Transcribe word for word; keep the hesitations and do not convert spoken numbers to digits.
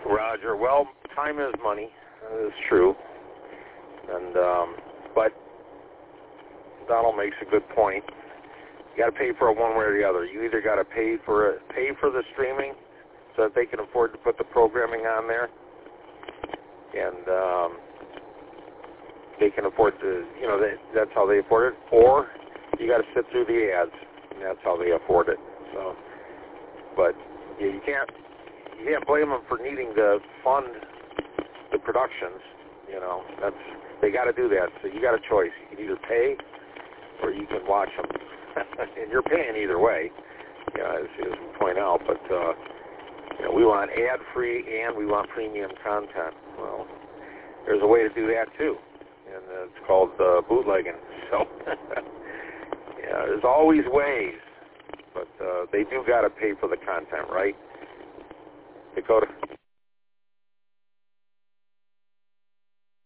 Roger. Well, time is money. That is true. And um, but Donald makes a good point. You got to pay for it one way or the other. You either got to pay for it, pay for the streaming so that they can afford to put the programming on there, and um, they can afford to, you know, they, that's how they afford it. Or you got to sit through the ads, and that's how they afford it. So, but yeah, you can't you can't blame them for needing to fund the productions. You know, that's they got to do that. So you got a choice. You can either pay or you can watch them. And you're paying either way, you know, as, as we point out. But uh, you know, we want ad-free and we want premium content. Well, there's a way to do that too, and uh, it's called uh, bootlegging. So, yeah, there's always ways, but uh, they do got to pay for the content, right? Dakota.